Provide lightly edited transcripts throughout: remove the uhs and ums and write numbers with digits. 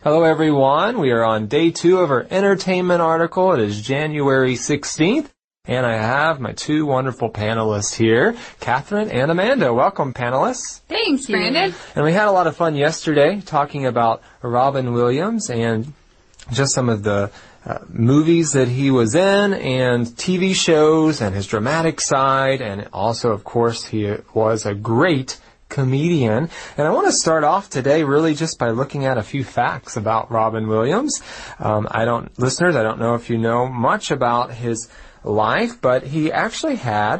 Hello, everyone. We are on day 2 of our entertainment article. It is January 16th, and I have my 2 wonderful panelists here, Catherine and Amanda. Welcome, panelists. Thanks, Brandon. And we had a lot of fun yesterday talking about Robin Williams and just some of the movies that he was in and TV shows and his dramatic side. And also, of course, he was a great comedian. And I want to start off today really just by looking at a few facts about Robin Williams. Listeners, I don't know if you know much about his life, but he actually had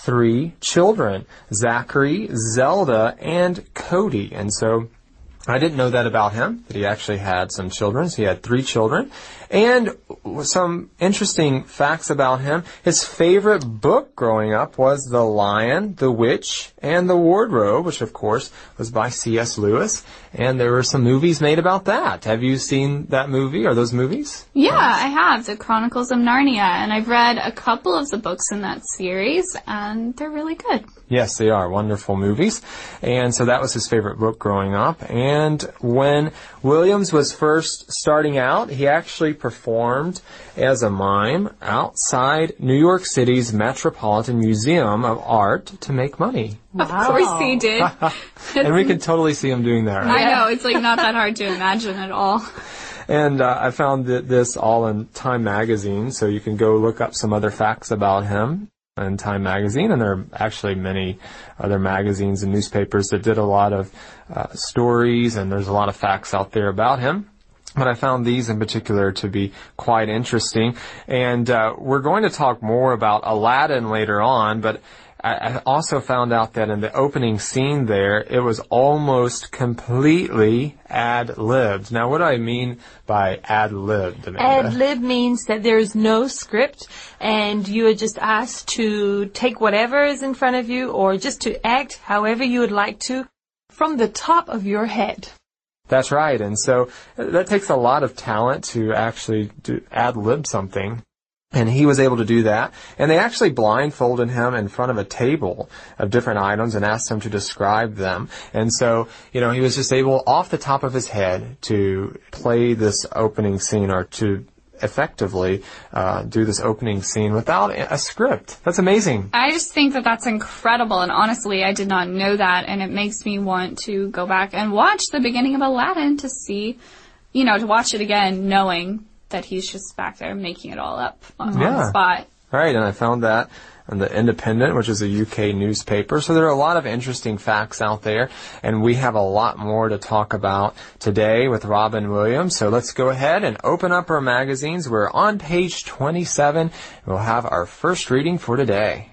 3 children, Zachary, Zelda, and Cody. And so I didn't know that about him, that he actually had some children. So he had 3 children. And some interesting facts about him. His favorite book growing up was The Lion, the Witch, and the Wardrobe, which of course was by C.S. Lewis. And there were some movies made about that. Have you seen that movie or those movies? Yeah, I have. The Chronicles of Narnia. And I've read a couple of the books in that series, and they're really good. Yes, they are wonderful movies. And so that was his favorite book growing up. And when Williams was first starting out, he actually performed as a mime outside New York City's Metropolitan Museum of Art to make money. Wow. Of course he did. And we can totally see him doing that, right? I know. It's like not that hard to imagine at all. And I found this all in Time Magazine, so you can go look up some other facts about him in Time Magazine. And there are actually many other magazines and newspapers that did a lot of stories, and there's a lot of facts out there about him. But I found these in particular to be quite interesting. And we're going to talk more about Aladdin later on, but I also found out that in the opening scene there, it was almost completely ad-libbed. Now, what do I mean by ad-libbed, Amanda? Ad-lib means that there is no script, and you are just asked to take whatever is in front of you, or just to act however you would like to, from the top of your head. That's right. And so that takes a lot of talent to actually ad-lib something. And he was able to do that. And they actually blindfolded him in front of a table of different items and asked him to describe them. And so, he was just able, off the top of his head, to play this opening scene, or to effectively do this opening scene without a script. That's amazing. I just think that that's incredible. And honestly, I did not know that. And it makes me want to go back and watch the beginning of Aladdin to see, to watch it again, knowing that he's just back there making it all up on the spot. Right, and I found that in the Independent, which is a UK newspaper. So there are a lot of interesting facts out there, and we have a lot more to talk about today with Robin Williams. So let's go ahead and open up our magazines. We're on page 27. We'll have our first reading for today.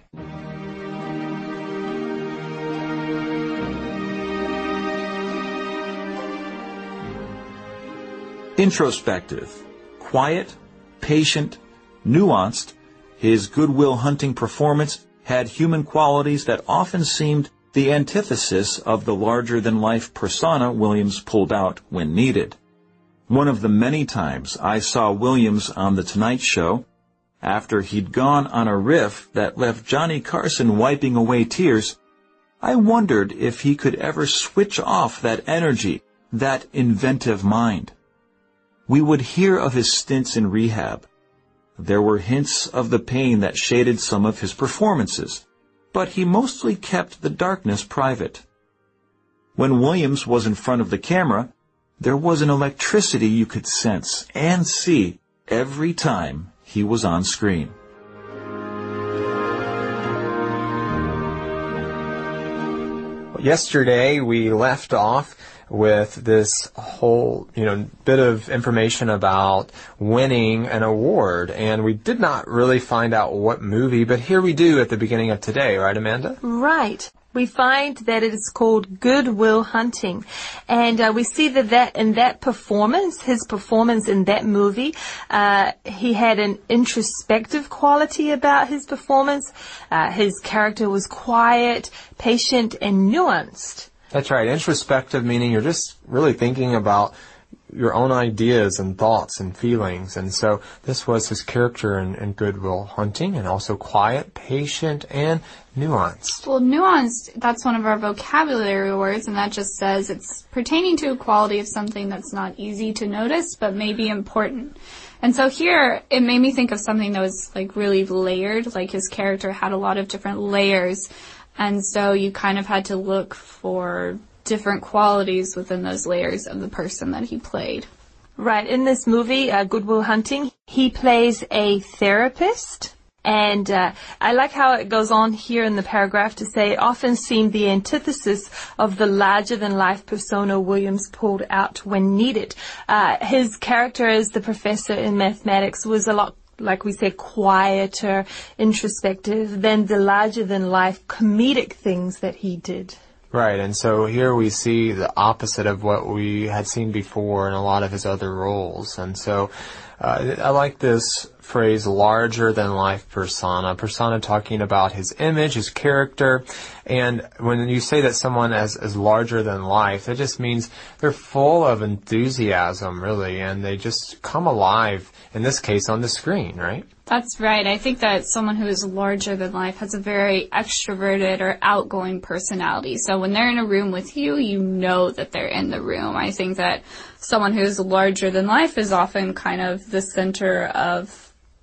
Introspective. Quiet, patient, nuanced, his Good Will Hunting performance had human qualities that often seemed the antithesis of the larger-than-life persona Williams pulled out when needed. One of the many times I saw Williams on The Tonight Show, after he'd gone on a riff that left Johnny Carson wiping away tears, I wondered if he could ever switch off that energy, that inventive mind. We would hear of his stints in rehab. There were hints of the pain that shaded some of his performances, but he mostly kept the darkness private. When Williams was in front of the camera, there was an electricity you could sense and see every time he was on screen. Yesterday, we left off with this whole, bit of information about winning an award. And we did not really find out what movie, but here we do at the beginning of today, right, Amanda? Right. We find that it is called Good Will Hunting. And we see that in that performance, his performance in that movie, he had an introspective quality about his performance. His character was quiet, patient, and nuanced. That's right. Introspective meaning you're just really thinking about your own ideas and thoughts and feelings. And so this was his character in Good Will Hunting, and also quiet, patient, and nuanced. Well, nuanced, that's one of our vocabulary words, and that just says it's pertaining to a quality of something that's not easy to notice, but may be important. And so here, it made me think of something that was like really layered, like his character had a lot of different layers, and so you kind of had to look for different qualities within those layers of the person that he played. Right. In this movie, Good Will Hunting, he plays a therapist. And I like how it goes on here in the paragraph to say, it often seemed the antithesis of the larger-than-life persona Williams pulled out when needed. His character as the professor in mathematics was a lot, like we said, quieter, introspective than the larger-than-life comedic things that he did. Right, and so here we see the opposite of what we had seen before in a lot of his other roles. And so I like this phrase, larger-than-life persona. Persona talking about his image, his character. And when you say that someone is larger than life, that just means they're full of enthusiasm, really, and they just come alive, in this case, on the screen, right? That's right. I think that someone who is larger than life has a very extroverted or outgoing personality. So when they're in a room with you, you know that they're in the room. I think that someone who's larger than life is often kind of the center of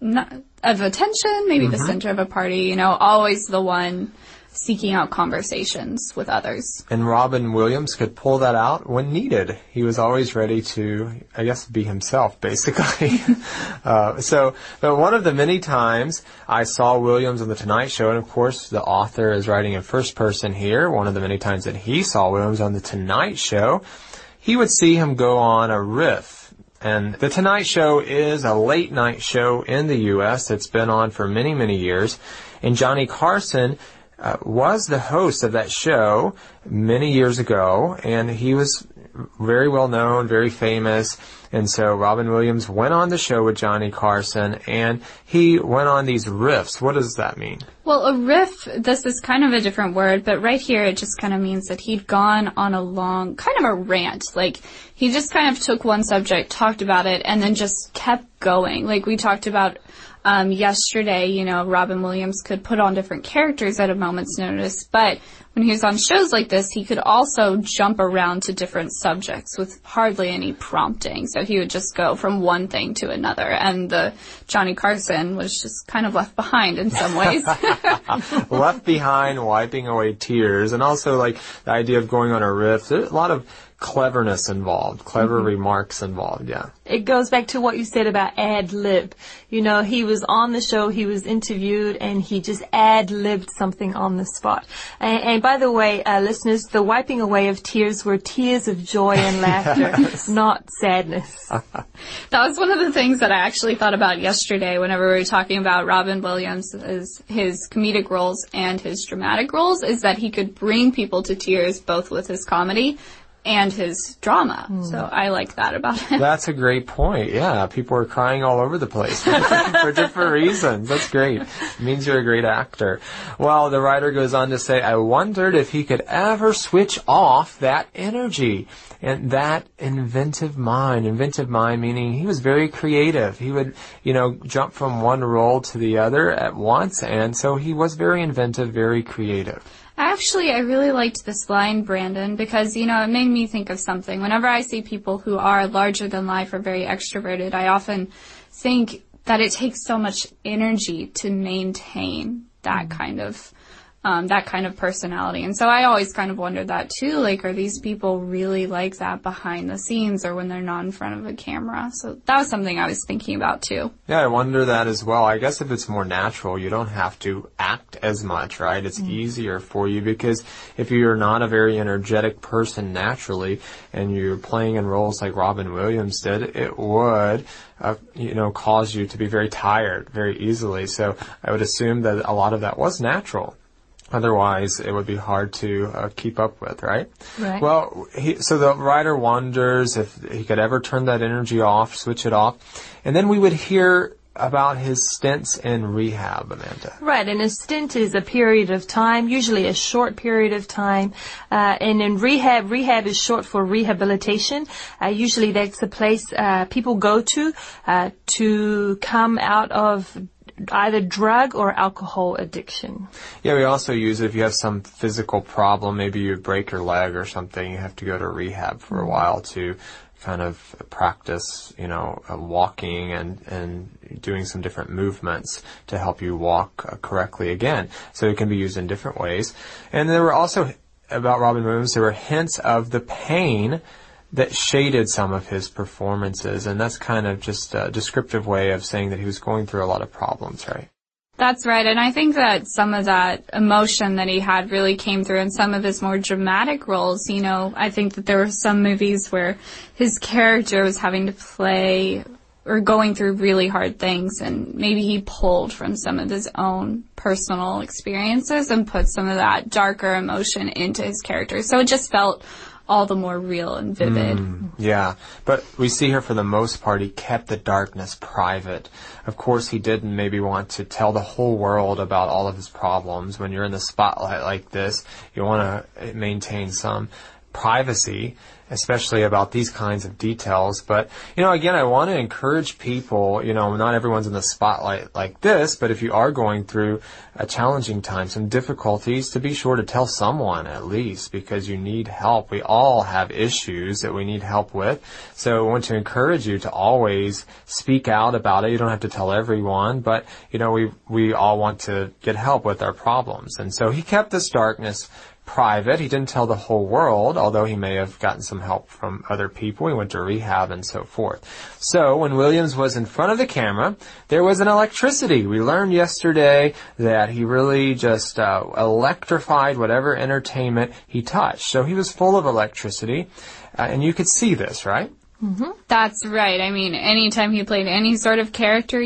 attention, maybe the center of a party, always the one seeking out conversations with others. And Robin Williams could pull that out when needed. He was always ready to, I guess, be himself, basically. But one of the many times I saw Williams on The Tonight Show, and of course the author is writing in first person here, one of the many times that he saw Williams on The Tonight Show, he would see him go on a riff. And The Tonight Show is a late night show in the U.S. that's been on for many, many years. And Johnny Carson was the host of that show many years ago, and he was very well known, very famous. And so Robin Williams went on the show with Johnny Carson, and he went on these riffs. What does that mean? Well, a riff, this is kind of a different word, but right here it just kind of means that he'd gone on a long, kind of a rant. Like, he just kind of took one subject, talked about it, and then just kept going. Like we talked about yesterday, Robin Williams could put on different characters at a moment's notice, but when he was on shows like this, he could also jump around to different subjects with hardly any prompting. So he would just go from one thing to another, and Johnny Carson was just kind of left behind in some ways. Left behind, wiping away tears, and also like the idea of going on a riff. There's a lot of cleverness involved, clever remarks involved, yeah. It goes back to what you said about ad-lib. He was on the show, he was interviewed, and he just ad-libbed something on the spot. And by the way, listeners, the wiping away of tears were tears of joy and laughter, not sadness. That was one of the things that I actually thought about yesterday whenever we were talking about Robin Williams, his comedic roles and his dramatic roles, is that he could bring people to tears both with his comedy and his drama. So I like that about him. That's a great point. Yeah, people are crying all over the place for different reasons. That's great. It means you're a great actor. Well, the writer goes on to say, I wondered if he could ever switch off that energy and that inventive mind. Inventive mind meaning he was very creative. He would, jump from one role to the other at once, and so he was very inventive, very creative. Actually, I really liked this line, Brandon, because, it made me think of something. Whenever I see people who are larger than life or very extroverted, I often think that it takes so much energy to maintain that kind of personality. And so I always kind of wondered that too, like, are these people really like that behind the scenes or when they're not in front of a camera? So that was something I was thinking about too. Yeah, I wonder that as well. I guess if it's more natural, you don't have to act as much, right? It's easier for you because if you're not a very energetic person naturally and you're playing in roles like Robin Williams did, it would cause you to be very tired very easily. So I would assume that a lot of that was natural. Otherwise, it would be hard to keep up with, right? Right. Well, so the writer wonders if he could ever turn that energy off, switch it off. And then we would hear about his stints in rehab, Amanda? Right, and a stint is a period of time, usually a short period of time. And in rehab is short for rehabilitation. Usually that's a place people go to come out of either drug or alcohol addiction. Yeah, we also use it if you have some physical problem, maybe you break your leg or something, you have to go to rehab for a while to kind of practice, walking and doing some different movements to help you walk correctly again. So it can be used in different ways. And there were also, about Robin Williams, there were hints of the pain that shaded some of his performances, and that's kind of just a descriptive way of saying that he was going through a lot of problems, right? That's right, and I think that some of that emotion that he had really came through in some of his more dramatic roles. I think that there were some movies where his character was having to play or going through really hard things, and maybe he pulled from some of his own personal experiences and put some of that darker emotion into his character. So it just felt all the more real and vivid. Yeah, but we see here for the most part he kept the darkness private. Of course, he didn't maybe want to tell the whole world about all of his problems. When you're in the spotlight like this, you want to maintain some privacy, especially about these kinds of details. But, again, I want to encourage people, not everyone's in the spotlight like this, but if you are going through a challenging time, some difficulties, to be sure to tell someone at least, because you need help. We all have issues that we need help with. So I want to encourage you to always speak out about it. You don't have to tell everyone, but, we all want to get help with our problems. And so he kept this darkness private. He didn't tell the whole world, although he may have gotten some help from other people. He went to rehab and so forth. So when Williams was in front of the camera, there was an electricity. We learned yesterday that he really just electrified whatever entertainment he touched. So he was full of electricity, and you could see this, right? Mm-hmm. That's right. I mean, anytime he played any sort of character,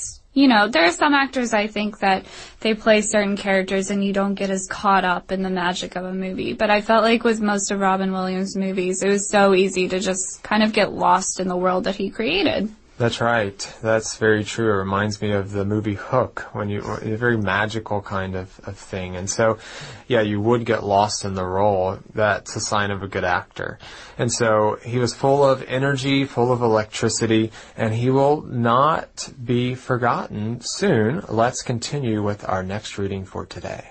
there are some actors, I think, that they play certain characters and you don't get as caught up in the magic of a movie. But I felt like with most of Robin Williams' movies, it was so easy to just kind of get lost in the world that he created. That's right. That's very true. It reminds me of the movie Hook, a very magical kind of thing. And so, yeah, you would get lost in the role. That's a sign of a good actor. And so he was full of energy, full of electricity, and he will not be forgotten soon. Let's continue with our next reading for today.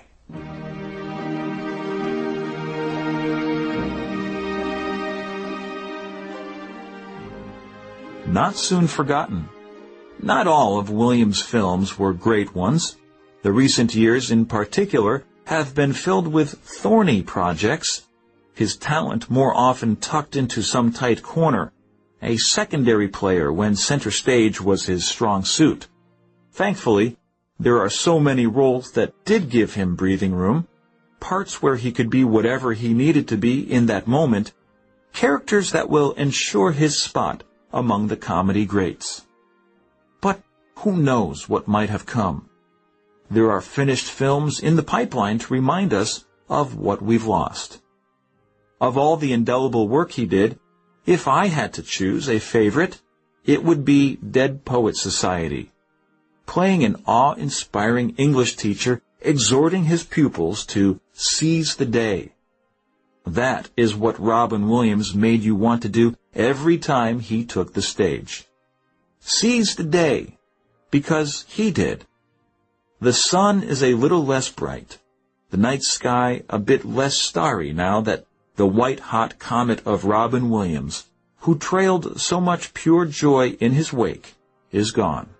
Not soon forgotten. Not all of Williams' films were great ones. The recent years in particular have been filled with thorny projects. His talent more often tucked into some tight corner, a secondary player when center stage was his strong suit. Thankfully, there are so many roles that did give him breathing room, parts where he could be whatever he needed to be in that moment, characters that will ensure his spot among the comedy greats. But who knows what might have come? There are finished films in the pipeline to remind us of what we've lost. Of all the indelible work he did, if I had to choose a favorite, it would be Dead Poets Society. Playing an awe-inspiring English teacher exhorting his pupils to seize the day. That is what Robin Williams made you want to do every time he took the stage. Seize the day, because he did. The sun is a little less bright, the night sky a bit less starry now that the white-hot comet of Robin Williams, who trailed so much pure joy in his wake, is gone.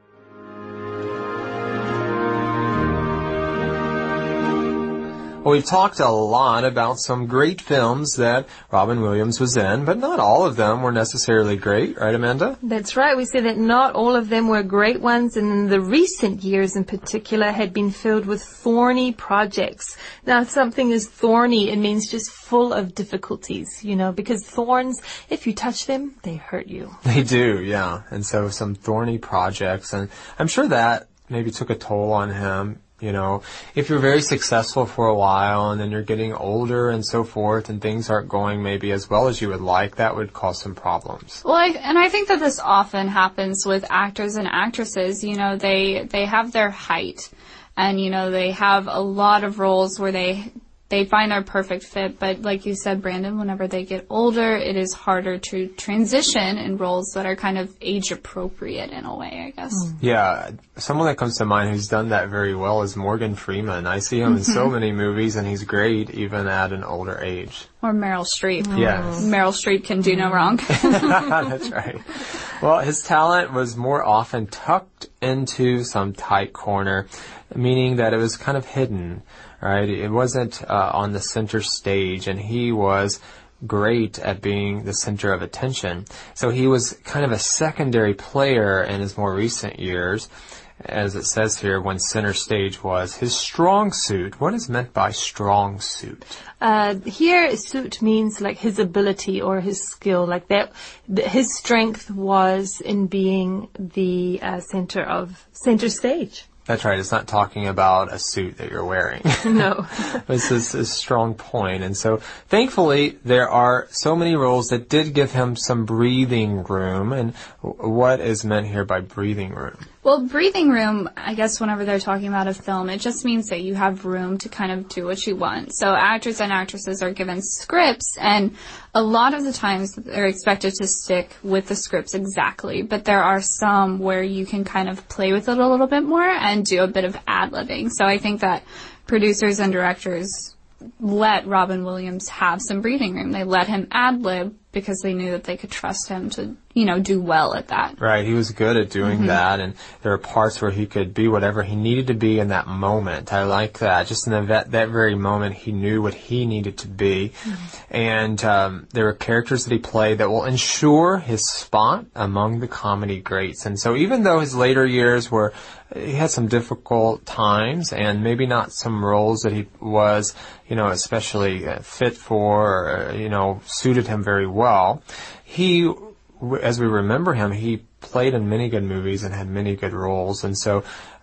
Well, we've talked a lot about some great films that Robin Williams was in, but not all of them were necessarily great, right, Amanda? That's right. We say that not all of them were great ones, and in the recent years in particular had been filled with thorny projects. Now, if something is thorny, it means just full of difficulties, because thorns, if you touch them, they hurt you. They do, yeah. And so some thorny projects, and I'm sure that maybe took a toll on him You know, if you're very successful for a while and then you're getting older and so forth and things aren't going maybe as well as you would like, that would cause some problems. Well, I think that this often happens with actors and actresses. You know, they have their height and, you know, they have a lot of roles where they find their perfect fit, but like you said, Brandon, whenever they get older, it is harder to transition in roles that are kind of age appropriate in a way, I guess. Yeah, someone that comes to mind who's done that very well is Morgan Freeman. I see him in so many movies, and he's great even at an older age. Or Meryl Streep. Yes. Meryl Streep can do no wrong. That's right. Well, his talent was more often tucked into some tight corner, meaning that it was kind of hidden. Right? It wasn't on the center stage, and he was great at being the center of attention. So he was kind of a secondary player in his more recent years, as it says here, when center stage was his strong suit. What is meant by strong suit? Here, suit means like his ability or his skill, like that. His strength was in being the center stage. That's right. It's not talking about a suit that you're wearing. No. This is a strong point. And so, thankfully, there are so many roles that did give him some breathing room. And what is meant here by breathing room? Well, breathing room, I guess whenever they're talking about a film, it just means that you have room to kind of do what you want. So actors and actresses are given scripts, and a lot of the times they're expected to stick with the scripts exactly, but there are some where you can kind of play with it a little bit more and do a bit of ad-libbing. So I think that producers and directors let Robin Williams have some breathing room. They let him ad-lib because they knew that they could trust him to, you know, do well at that. Right, he was good at doing that, and there are parts where he could be whatever he needed to be in that moment. I like that. Just in that very moment, he knew what he needed to be. And there were characters that he played that will ensure his spot among the comedy greats. And so even though his later years he had some difficult times and maybe not some roles that he was, you know, especially fit for, or, you know, suited him very well, he, as we remember him, he played in many good movies and had many good roles, and so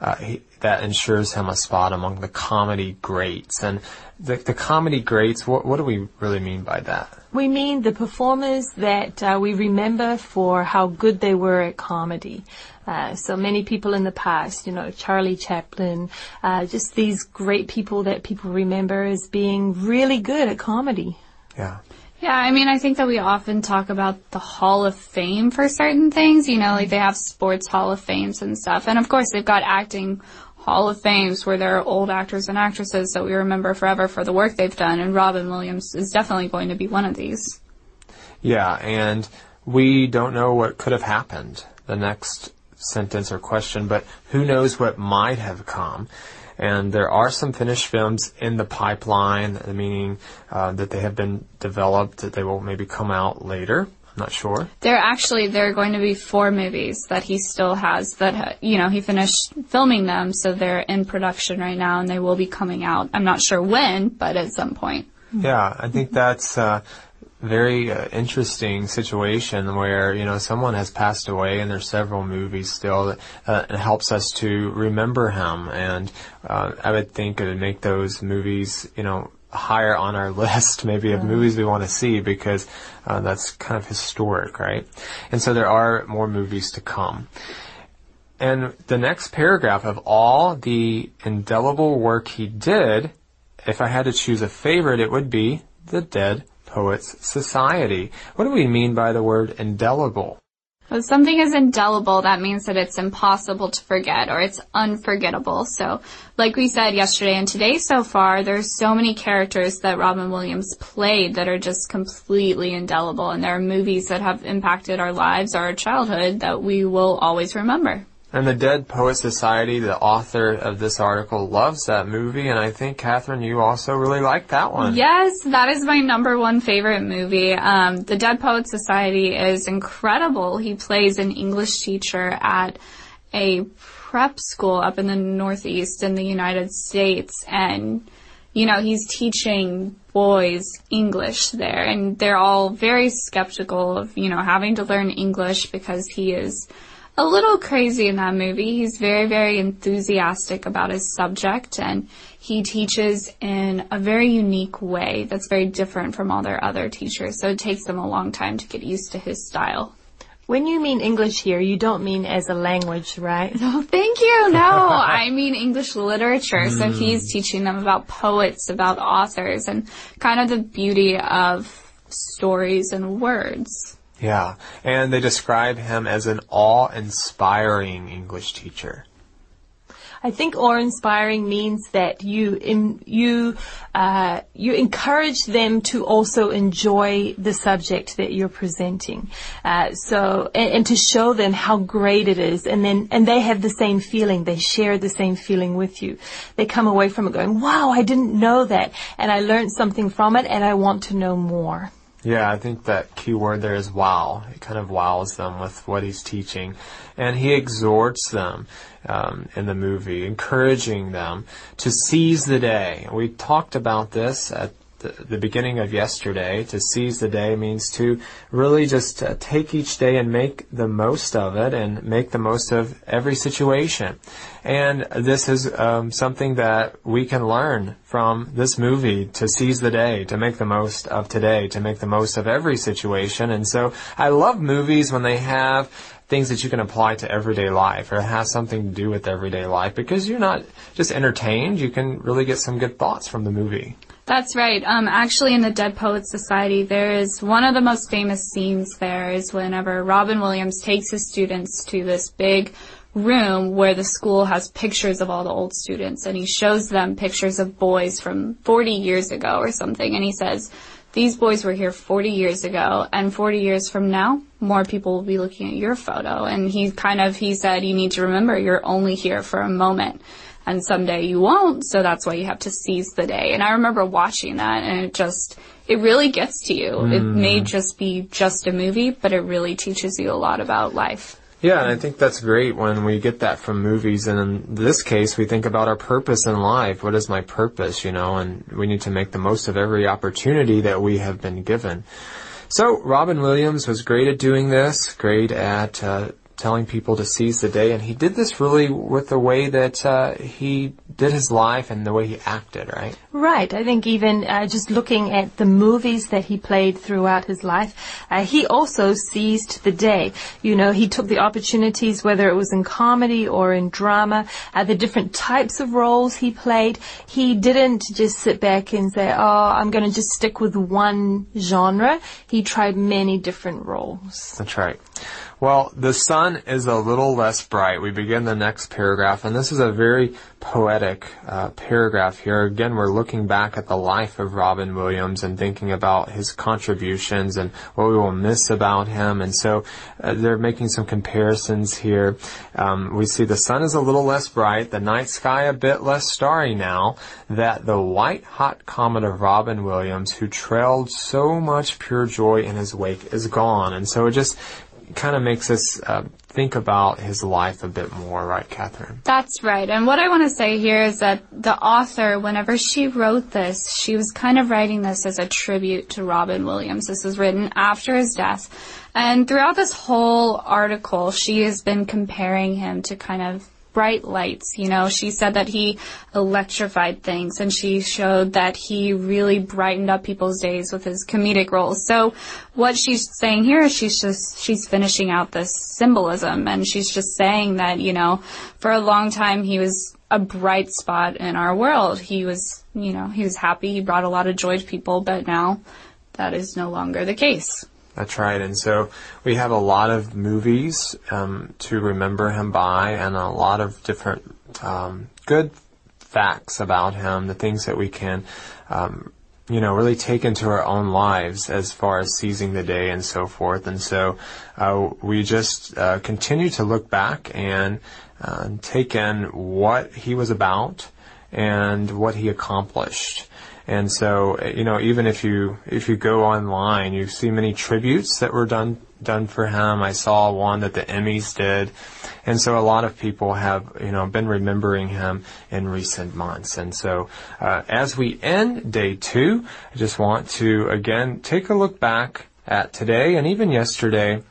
that ensures him a spot among the comedy greats. And the comedy greats, what do we really mean by that? We mean the performers that we remember for how good they were at comedy. So many people in the past, you know, Charlie Chaplin, just these great people that people remember as being really good at comedy. Yeah. Yeah, I mean, I think that we often talk about the Hall of Fame for certain things, you know, like they have sports Hall of Fames and stuff. And of course, they've got acting Hall of Fames where there are old actors and actresses that we remember forever for the work they've done. And Robin Williams is definitely going to be one of these. Yeah, and we don't know what could have happened, the next sentence or question, but who knows what might have come. And there are some finished films in the pipeline, meaning that they have been developed, that they will maybe come out later. I'm not sure. There are going to be 4 movies that he still has that, you know, he finished filming them, so they're in production right now, and they will be coming out. I'm not sure when, but at some point. Yeah, I think that's very interesting situation where, you know, someone has passed away and there's several movies still that helps us to remember him. And I would think it would make those movies, you know, higher on our list maybe of movies we want to see because that's kind of historic, right? And so there are more movies to come. And the next paragraph, of all the indelible work he did, if I had to choose a favorite, it would be The Dead Poets Society. What do we mean by the word indelible? When something is indelible, that means that it's impossible to forget or it's unforgettable. So, like we said yesterday and today so far, there's so many characters that Robin Williams played that are just completely indelible. And there are movies that have impacted our lives or our childhood that we will always remember. And the Dead Poets Society, the author of this article, loves that movie, and I think, Catherine, you also really like that one. Yes, that is my #1 favorite movie. The Dead Poets Society is incredible. He plays an English teacher at a prep school up in the Northeast in the United States, and, you know, he's teaching boys English there, and they're all very skeptical of, you know, having to learn English because he is a little crazy in that movie. He's very, very enthusiastic about his subject, and he teaches in a very unique way that's very different from all their other teachers. So it takes them a long time to get used to his style. When you mean English here, you don't mean as a language, right? Oh, thank you. No, I mean English literature. So he's teaching them about poets, about authors, and kind of the beauty of stories and words. Yeah, and they describe him as an awe-inspiring English teacher. I think awe-inspiring means that you encourage them to also enjoy the subject that you're presenting. And to show them how great it is, and they have the same feeling. They share the same feeling with you. They come away from it going, "Wow, I didn't know that, and I learned something from it, and I want to know more." Yeah, I think that key word there is wow. It kind of wows them with what he's teaching. And he exhorts them in the movie, encouraging them to seize the day. We talked about this at the beginning of yesterday. To seize the day means to really just take each day and make the most of it and make the most of every situation. And this is something that we can learn from this movie, to seize the day, to make the most of today, to make the most of every situation. And so I love movies when they have things that you can apply to everyday life, or it has something to do with everyday life, because you're not just entertained, you can really get some good thoughts from the movie. That's right. Actually, in the Dead Poets Society, there is one of the most famous scenes there is whenever Robin Williams takes his students to this big room where the school has pictures of all the old students, and he shows them pictures of boys from 40 years ago or something, and he says, "These boys were here 40 years ago, and 40 years from now, more people will be looking at your photo." And he said, "You need to remember, you're only here for a moment, and someday you won't, so that's why you have to seize the day." And I remember watching that, and it really gets to you. It may just be just a movie, but it really teaches you a lot about life. Yeah, and I think that's great when we get that from movies. And in this case, we think about our purpose in life. What is my purpose, and we need to make the most of every opportunity that we have been given. So Robin Williams was great at doing this, great at telling people to seize the day, and he did this really with the way that he did his life and the way he acted, right? Right. I think even just looking at the movies that he played throughout his life, he also seized the day. He took the opportunities, whether it was in comedy or in drama, the different types of roles he played. He didn't just sit back and say, I'm going to just stick with one genre. He tried many different roles. That's right. Well, the sun is a little less bright. We begin the next paragraph, and this is a very poetic paragraph here. Again, we're looking back at the life of Robin Williams and thinking about his contributions and what we will miss about him. And so they're making some comparisons here. We see the sun is a little less bright, the night sky a bit less starry now, that the white-hot comet of Robin Williams, who trailed so much pure joy in his wake, is gone. And so it just kind of makes us think about his life a bit more, right, Catherine? That's right. And what I want to say here is that the author, whenever she wrote this, she was kind of writing this as a tribute to Robin Williams. This was written after his death. And throughout this whole article, she has been comparing him to kind of bright lights. She said that he electrified things, and she showed that he really brightened up people's days with his comedic roles. So what she's saying here is she's finishing out this symbolism, and she's just saying that, for a long time he was a bright spot in our world. He was happy, he brought a lot of joy to people, but now that is no longer the case. That's right. And so we have a lot of movies to remember him by, and a lot of different good facts about him, the things that we can really take into our own lives as far as seizing the day and so forth. And so we just continue to look back and take in what he was about and what he accomplished. And so, even if you go online, you see many tributes that were done for him. I saw one that the Emmys did. And so a lot of people have, been remembering him in recent months. And so, as we end day 2, I just want to, again, take a look back at today and even yesterday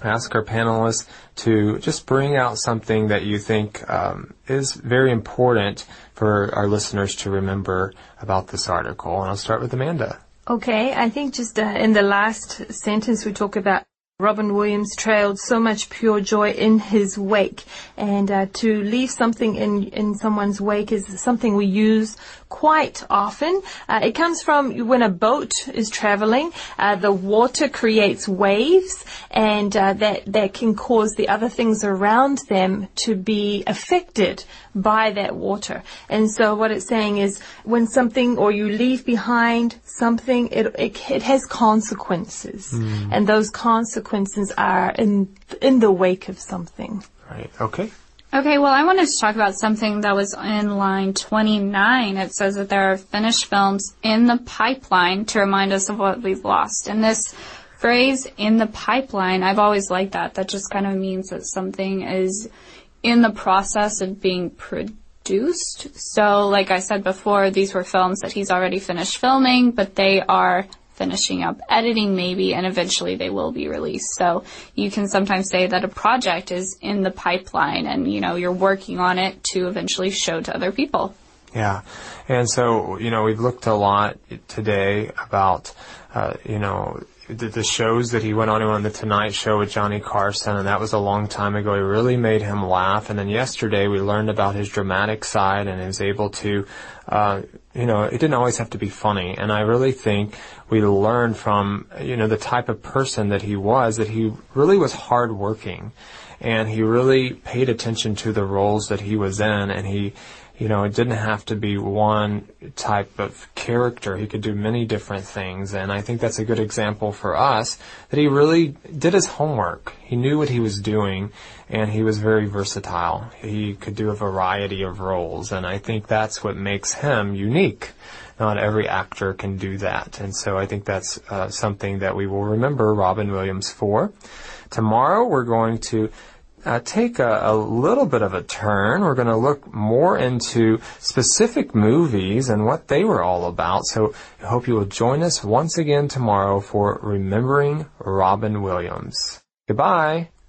ask our panelists to just bring out something that you think is very important for our listeners to remember about this article. And I'll start with Amanda. Okay, I think just in the last sentence we talk about Robin Williams trailed so much pure joy in his wake. And to leave something in someone's wake is something we use quite often. It comes from when a boat is traveling, the water creates waves, and that can cause the other things around them to be affected by that water. And so what it's saying is when something, or you leave behind something, it has consequences. And those consequences are in the wake of something. Right. Okay. Okay, well, I wanted to talk about something that was in line 29. It says that there are finished films in the pipeline to remind us of what we've lost. And this phrase, in the pipeline, I've always liked that. That just kind of means that something is in the process of being produced. So, like I said before, these were films that he's already finished filming, but they are finishing up editing maybe, and eventually they will be released. So you can sometimes say that a project is in the pipeline and, you're working on it to eventually show to other people. Yeah. And so, we've looked a lot today about, the shows that he went on the Tonight Show with Johnny Carson, and that was a long time ago. It really made him laugh. And then yesterday we learned about his dramatic side, and he was able to, it didn't always have to be funny. And I really think we learned from, the type of person that he really was hardworking, and he really paid attention to the roles that he was in, and he, it didn't have to be one type of character. He could do many different things, and I think that's a good example for us, that he really did his homework. He knew what he was doing, and he was very versatile. He could do a variety of roles, and I think that's what makes him unique. Not every actor can do that, and so I think that's something that we will remember Robin Williams for. Tomorrow we're going to take a little bit of a turn. We're going to look more into specific movies and what they were all about. So I hope you will join us once again tomorrow for Remembering Robin Williams. Goodbye.